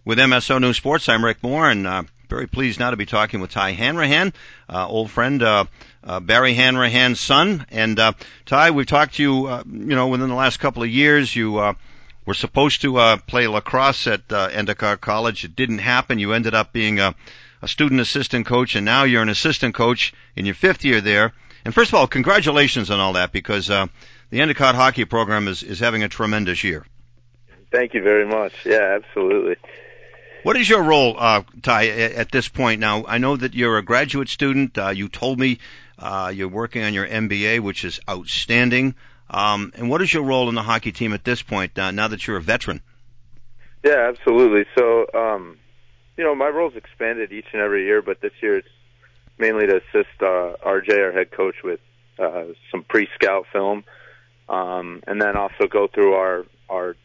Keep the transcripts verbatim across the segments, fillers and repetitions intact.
With M S O News Sports, I'm Rick Moore, and uh, very pleased now to be talking with Ty Hanrahan, uh, old friend uh, uh, Barry Hanrahan's son. And uh, Ty, we've talked to you, uh, you know, within the last couple of years. You uh, were supposed to uh, play lacrosse at uh, Endicott College. It didn't happen. You ended up being a, a student assistant coach, and now you're an assistant coach in your fifth year there. And first of all, congratulations on all that, because uh, the Endicott hockey program is, is having a tremendous year. Thank you very much. Yeah, absolutely. What is your role, uh, Ty, at this point? Now, I know that you're a graduate student. Uh, you told me uh, you're working on your M B A, which is outstanding. Um, and what is your role in the hockey team at this point, uh, now that you're a veteran? Yeah, absolutely. So, um, you know, my role's expanded each and every year, but this year it's mainly to assist uh, R J, our head coach, with uh, some pre-scout film, um, and then also go through our our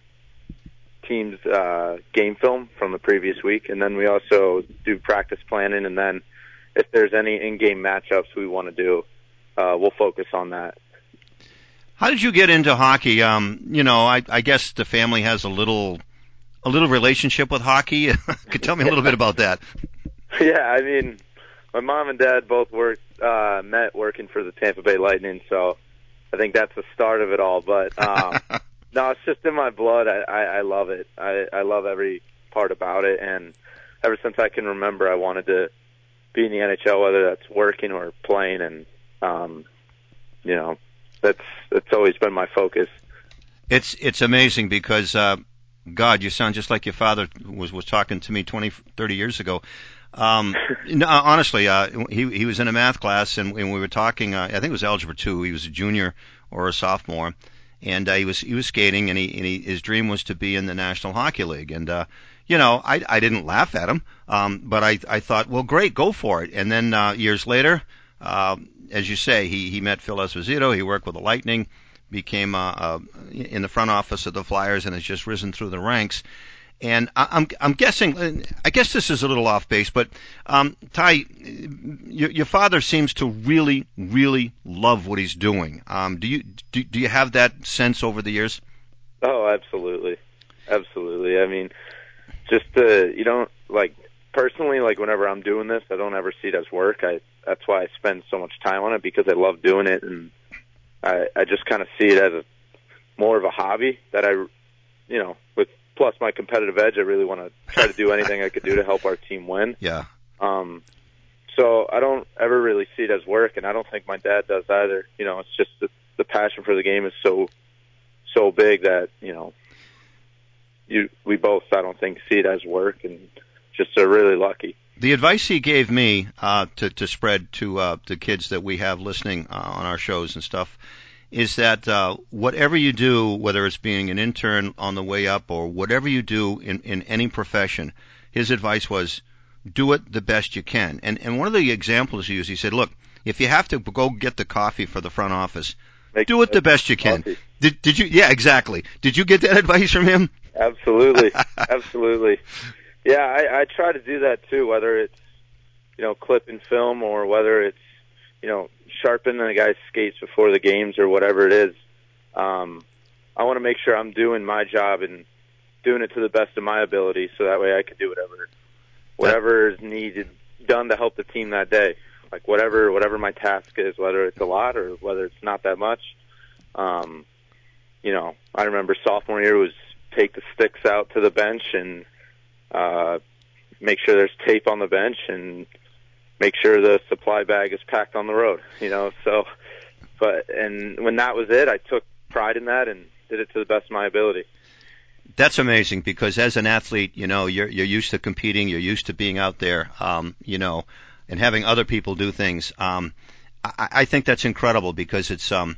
team's uh, game film from the previous week, and then we also do practice planning, and then if there's any in-game matchups we want to do, uh, we'll focus on that. How did you get into hockey? Um, you know, I, I guess the family has a little a little relationship with hockey. Could tell me a little bit about that? Yeah, I mean, my mom and dad both worked uh, met working for the Tampa Bay Lightning, so I think that's the start of it all. But um, no, it's just in my blood. I, I, I love it. I, I love every part about it, and ever since I can remember, I wanted to be in the N H L, whether that's working or playing, and um, you know, that's that's always been my focus. It's it's amazing because, uh, God, you sound just like your father was was talking to me twenty, thirty years ago. Um, no, honestly, uh, he he was in a math class, and, and we were talking. Uh, I think it was algebra two. He was a junior or a sophomore. And uh, he was he was skating, and he, and he his dream was to be in the National Hockey League. And uh, you know, I I didn't laugh at him, um, but I I thought, well, great, go for it. And then uh, years later, uh, as you say, he he met Phil Esposito. He worked with the Lightning, became uh, uh, in the front office of the Flyers, and has just risen through the ranks. And I, I'm I'm guessing, I guess this is a little off base, but um, Ty, your, your father seems to really, really love what he's doing. Um, do you do, do you have that sense over the years? Oh, absolutely, absolutely. I mean, just uh, you don't like personally, like whenever I'm doing this, I don't ever see it as work. I that's why I spend so much time on it, because I love doing it, and I I just kind of see it as a more of a hobby that I, you know, with. Plus my competitive edge, I really want to try to do anything I could do to help our team win. Yeah. Um, so I don't ever really see it as work, and I don't think my dad does either. You know, it's just the, the passion for the game is so so big that, you know, you we both, I don't think, see it as work, and just are really lucky. The advice he gave me uh, to, to spread to uh, the kids that we have listening uh, on our shows and stuff is that uh, whatever you do, whether it's being an intern on the way up or whatever you do in, in any profession, his advice was do it the best you can. And and one of the examples he used, he said, look, if you have to go get the coffee for the front office, Make do it the best you can. Coffee. Did did you? Yeah, exactly. Did you get that advice from him? Absolutely, absolutely. Yeah, I, I try to do that too, whether it's, you know, clipping film or whether it's, you know, sharpening the guy's skates before the games or whatever it is. Um, I want to make sure I'm doing my job and doing it to the best of my ability, so that way I can do whatever whatever is needed done to help the team that day. Like whatever whatever my task is, whether it's a lot or whether it's not that much. Um, you know, I remember sophomore year was take the sticks out to the bench and uh, make sure there's tape on the bench and make sure the supply bag is packed on the road, you know, so, but, and when that was it, I took pride in that and did it to the best of my ability. That's amazing, because as an athlete, you know, you're, you're used to competing, you're used to being out there, um, you know, and having other people do things. Um, I, I think that's incredible, because it's, um,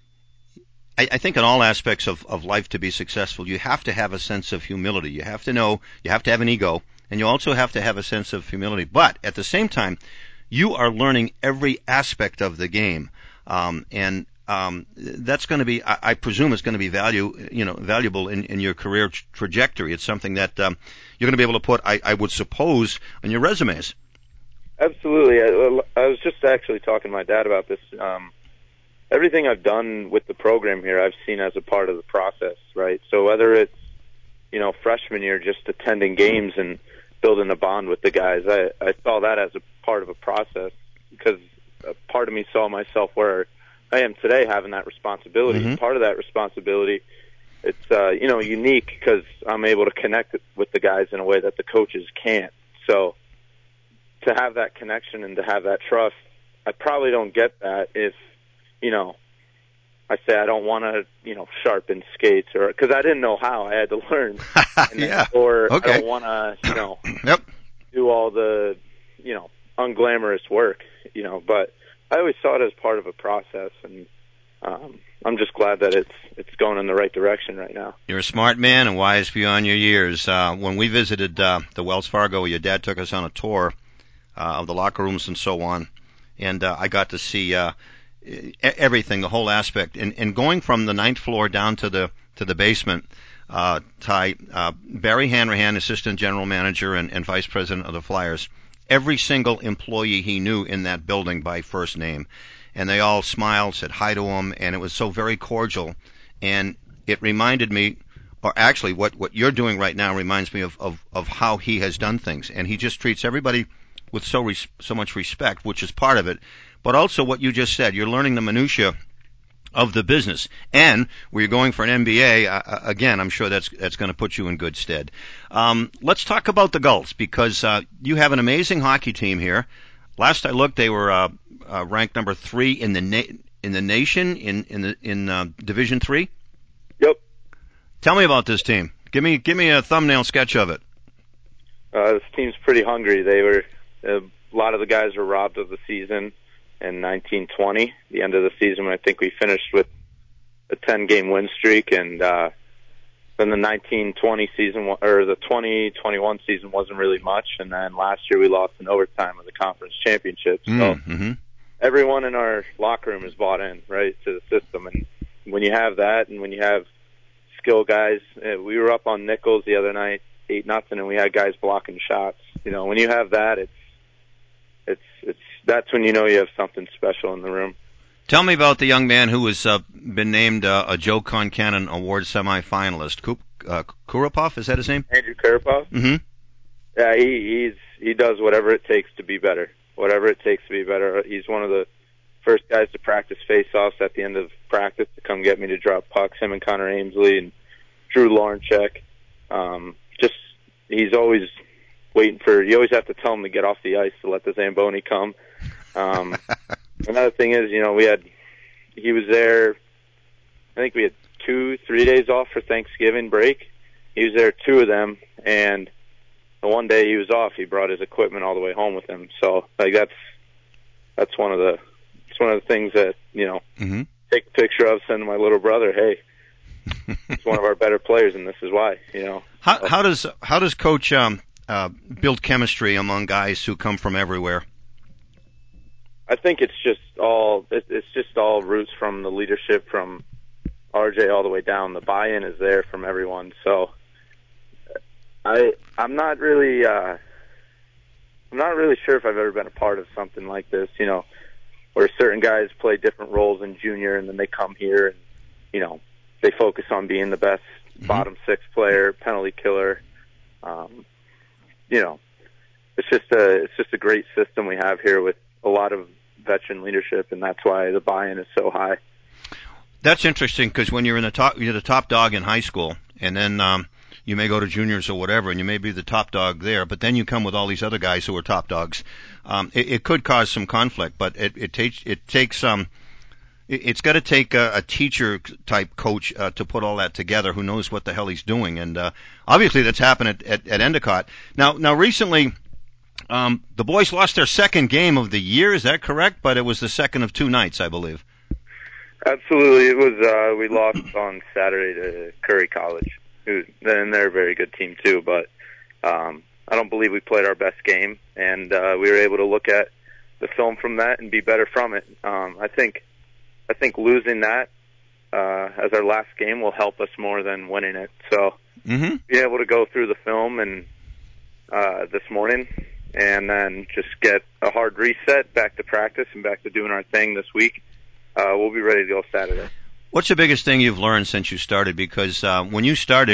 I, I think in all aspects of, of life to be successful, you have to have a sense of humility. You have to know, you have to have an ego. And you also have to have a sense of humility. But at the same time, you are learning every aspect of the game. Um, and um, that's going to be, I, I presume, is going to be value, you know, valuable in, in your career tra- trajectory. It's something that um, you're going to be able to put, I, I would suppose, on your resumes. Absolutely. I, I was just actually talking to my dad about this. Um, everything I've done with the program here, I've seen as a part of the process, right? So whether it's you know, freshman year, just attending games and building a bond with the guys. I, I saw that as a part of a process because a part of me saw myself where I am today, having that responsibility. Mm-hmm. Part of that responsibility, it's, uh, you know, unique because I'm able to connect with the guys in a way that the coaches can't. So to have that connection and to have that trust, I probably don't get that if, you know, I say I don't want to, you know, sharpen skates, or because I didn't know how. I had to learn. And yeah. Or okay. I don't want to, you know, yep. do all the, you know, unglamorous work, you know. But I always saw it as part of a process, and um, I'm just glad that it's it's going in the right direction right now. You're a smart man and wise beyond your years. Uh, when we visited uh, the Wells Fargo, your dad took us on a tour uh, of the locker rooms and so on, and uh, I got to see uh, everything, the whole aspect, and, and going from the ninth floor down to the to the basement. Uh, Ty, uh, Barry Hanrahan, assistant general manager and, and vice president of the Flyers, every single employee he knew in that building by first name, and they all smiled, said hi to him, and it was so very cordial, and it reminded me, or actually what, what you're doing right now reminds me of, of, of how he has done things, and he just treats everybody with so res- so much respect, which is part of it, but also what you just said, you're learning the minutia of the business, and where you're going for an M B A, uh, again, I'm sure that's that's going to put you in good stead. Um, let's talk about the Gulls, because uh, you have an amazing hockey team here. Last I looked, they were uh, uh, ranked number three in the na- in the nation in in the in uh, Division Three. Yep. Tell me about this team. Give me give me a thumbnail sketch of it. Uh, this team's pretty hungry. They were uh, a lot of the guys were robbed of the season in nineteen twenty, the end of the season, when I think we finished with a ten-game win streak, and uh, then the nineteen twenty season, or the twenty twenty-one season wasn't really much, and then last year we lost in overtime of the conference championship. So mm-hmm. everyone in our locker room is bought in, right, to the system, and when you have that, and when you have skill guys, uh, we were up on Nichols the other night, eight nothing, and we had guys blocking shots. You know, when you have that, it's it's it's that's when you know you have something special in the room. Tell me about the young man who has uh, been named uh, a Joe Concannon Award semifinalist. Kup, uh, Kurapov, is that his name? Andrew Kurapov? Mm-hmm. Yeah, he he's he does whatever it takes to be better. Whatever it takes to be better. He's one of the first guys to practice face-offs at the end of practice to come get me to drop pucks. Him and Connor Amesley and Drew Lawrenchek. Um, just he's always waiting for. You always have to tell him to get off the ice to let the Zamboni come. Um, another thing is, you know, we had he was there. I think we had two, three days off for Thanksgiving break. He was there two of them, and the one day he was off, he brought his equipment all the way home with him. So, like that's that's one of the it's one of the things that you know mm-hmm. take a picture of, send to my little brother. Hey, he's one of our better players, and this is why. You know, how, how does how does Coach um, uh, build chemistry among guys who come from everywhere? I think it's just all it's just all roots from the leadership from R J all the way down. The buy-in is there from everyone. So I I'm not really uh, I'm not really sure if I've ever been a part of something like this. You know, where certain guys play different roles in junior, and then they come here and you know they focus on being the best mm-hmm. bottom six player, penalty killer. Um, you know, it's just a it's just a great system we have here with a lot of veteran leadership, and that's why the buy-in is so high. That's interesting because when you're in the top, you're the top dog in high school, and then um, you may go to juniors or whatever, and you may be the top dog there, but then you come with all these other guys who are top dogs. Um, it, it could cause some conflict, but it, it takes it takes um, it, it's got to take a, a teacher type coach uh, to put all that together, who knows what the hell he's doing, and uh, obviously that's happened at, at, at Endicott. Now, now recently. Um, the boys lost their second game of the year, is that correct? But it was the second of two nights, I believe. Absolutely. It was, uh, we lost on Saturday to Curry College, who, and they're a very good team too, but, um, I don't believe we played our best game, and, uh, we were able to look at the film from that and be better from it. Um, I think, I think losing that, uh, as our last game will help us more than winning it. So, mm-hmm. being able to go through the film and, uh, this morning, and then just get a hard reset, back to practice and back to doing our thing this week. Uh, we'll be ready to go Saturday. What's the biggest thing you've learned since you started? Because uh, when you started,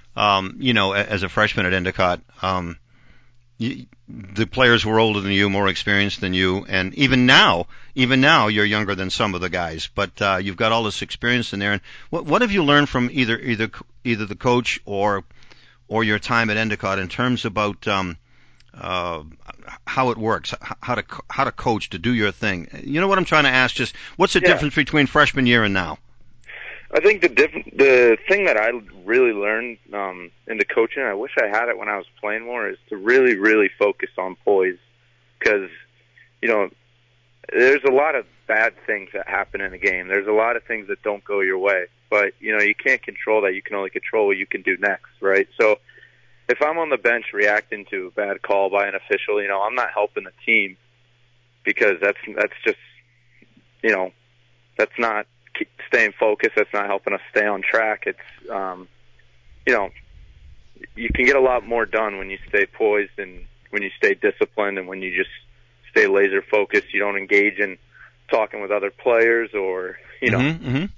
um, you know, as a freshman at Endicott. Um, you, the players were older than you, more experienced than you, and even now, even now, you're younger than some of the guys. But uh, you've got all this experience in there. And what what have you learned from either either either the coach or or your time at Endicott in terms about um, uh, how it works, how to how to coach, to do your thing? You know what I'm trying to ask? Just what's the Yeah. difference between freshman year and now? I think the diff- the thing that I really learned um, in the coaching, I wish I had it when I was playing more, is to really, really focus on poise. Because, you know, there's a lot of bad things that happen in a game. There's a lot of things that don't go your way. But, you know, you can't control that. You can only control what you can do next, right? So if I'm on the bench reacting to a bad call by an official, you know, I'm not helping the team, because that's that's just, you know, that's not staying focused. That's not helping us stay on track. It's, um, you know, you can get a lot more done when you stay poised and when you stay disciplined and when you just stay laser focused. You don't engage in talking with other players or, you know, mm-hmm, mm-hmm.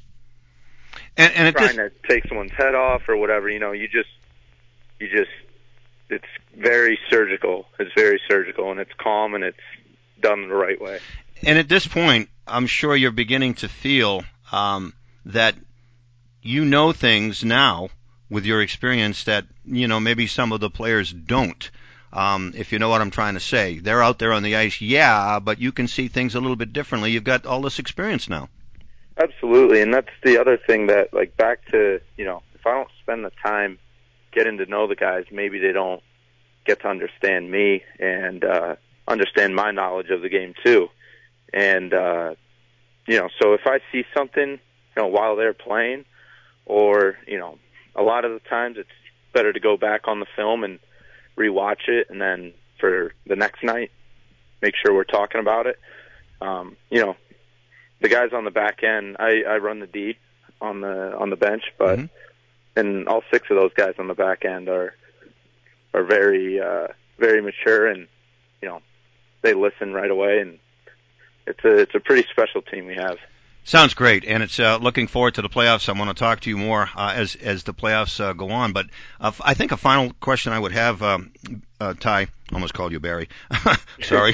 And, and trying this... to take someone's head off or whatever. You know, you just, you just, it's very surgical. It's very surgical, and it's calm, and it's done the right way. And at this point, I'm sure you're beginning to feel um, that you know things now with your experience that, you know, maybe some of the players don't. Um, if you know what I'm trying to say. They're out there on the ice, yeah, but you can see things a little bit differently. You've got all this experience now. Absolutely, and that's the other thing that, like, back to, you know, if I don't spend the time getting to know the guys, maybe they don't get to understand me and uh, understand my knowledge of the game, too. And, uh, you know, so if I see something, you know, while they're playing, or, you know, a lot of the times it's better to go back on the film and rewatch it, and then for the next night, make sure we're talking about it. Um, you know, the guys on the back end, I, I run the D on the on the bench, but mm-hmm. and all six of those guys on the back end are are very uh, very mature, and you know, they listen right away, and it's a it's a pretty special team we have. Sounds great, and it's uh, looking forward to the playoffs. I want to talk to you more uh, as as the playoffs uh, go on. But uh, I think a final question I would have, um, uh, Ty, almost called you Barry. Sorry.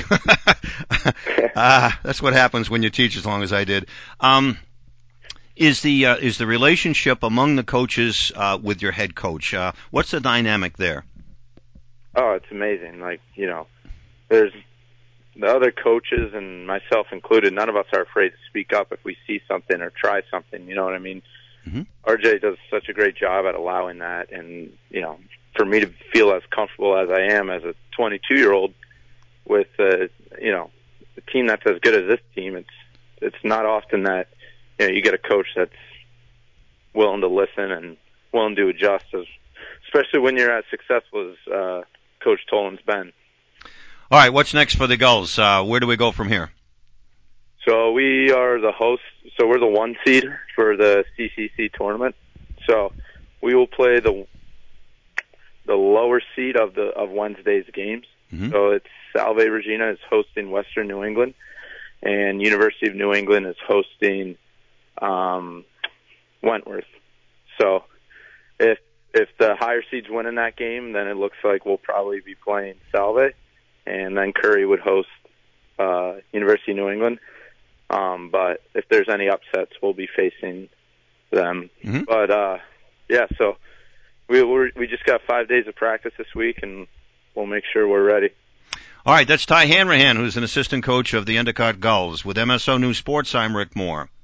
uh, that's what happens when you teach as long as I did. Um, is the uh, is the relationship among the coaches uh, with your head coach? Uh, what's the dynamic there? Oh, it's amazing. Like, you know, there's the other coaches and myself included, none of us are afraid to speak up if we see something or try something. You know what I mean? Mm-hmm. R J does such a great job at allowing that. And, you know, for me to feel as comfortable as I am as a twenty-two-year-old with, uh, you know, a team that's as good as this team, it's it's not often that, you know, you get a coach that's willing to listen and willing to adjust, as, especially when you're as successful as uh, Coach Toland's been. All right, what's next for the Gulls? Uh, where do we go from here? So we are the host. So we're the one seed for the C C C tournament. So we will play the the lower seed of the of Wednesday's games. Mm-hmm. So it's Salve Regina is hosting Western New England, and University of New England is hosting um, Wentworth. So if if the higher seeds win in that game, then it looks like we'll probably be playing Salve. And then Curry would host uh, University of New England. Um, but if there's any upsets, we'll be facing them. Mm-hmm. But, uh, yeah, so we we're, we just got five days of practice this week, and we'll make sure we're ready. All right, that's Ty Hanrahan, who's an assistant coach of the Endicott Gulls. With M S O News Sports, I'm Rick Moore.